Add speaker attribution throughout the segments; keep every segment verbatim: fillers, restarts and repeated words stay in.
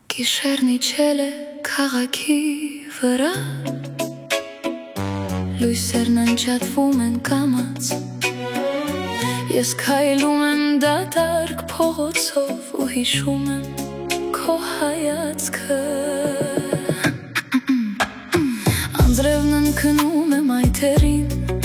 Speaker 1: קישרני צ'לה כרקי ורע Luisernan chatfumen kamac Jest kajlumen datark pohocow Uhiszumen kohajacka Anzrevnen knume majterin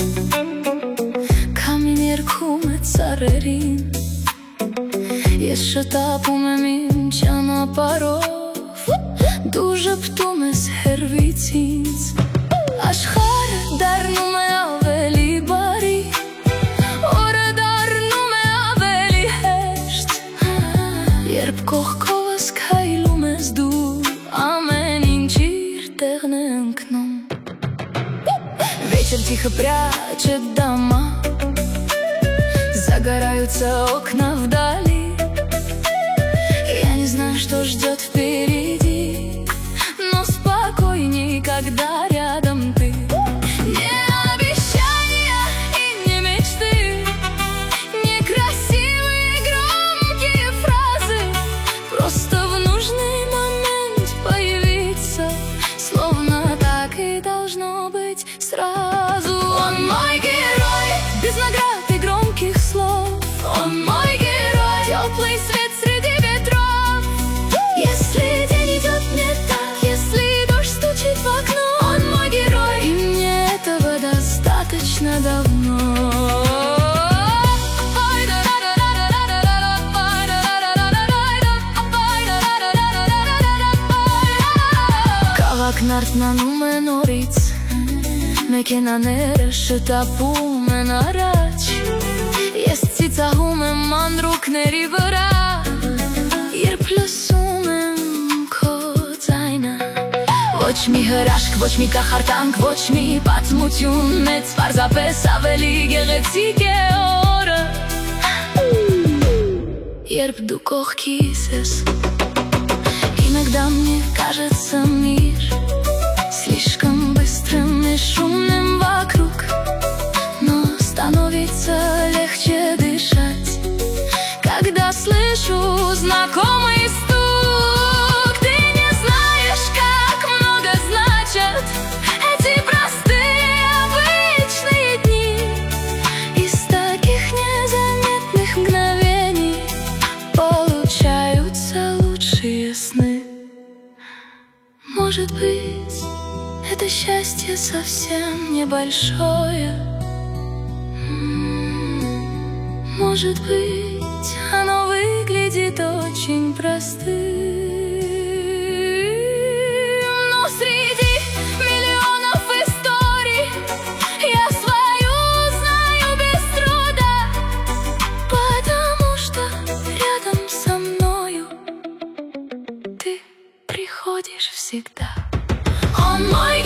Speaker 1: Kaminierkume carerin Jeszcze tapume mincia na parov Duże ptume z hervicic Ashkar darnume aveli bari Ora darnume aveli hesht Yerb kohkovas kailume zdu Amen инчир технен кном Вечер тихо прячет дома Загораются окна вдали Я не знаю, что ждет впереди Но спокойней, когда рядом ты Не обещания и не мечты Не красивые громкие фразы Просто в нужный момент появиться Словно так и должно быть сразу Он мой герой, без наград и громких слов Он мой герой, теплый свет среди ветров Если день идет не так, если дождь стучит в окно Он мой герой, и мне этого достаточно давно Как нартна нумен ориц Мекенанere շտապում առաջ Ես ծիծաղում եմ մանրուքների վրա Երբ լսում եմ քո ձայնը Ոչ մի հրաշք, ոչ մի կախարդանք, ոչ մի պատմություն Մեծ պարզապես ավելի գեղեցիկ է օրը Երբ դու կողքիս ես Иногда мне кажется мир Слишком быстрым и шумным вокруг Но становится легче дышать Когда слышу знакомый стук Ты не знаешь, как много значат Эти простые обычные дни Из таких незаметных мгновений Получаются лучшие сны Может быть это счастье совсем небольшое Может быть, оно выглядит очень простым Но среди миллионов историй Я свою знаю без труда Потому что рядом со мною Ты приходишь всегда Он мой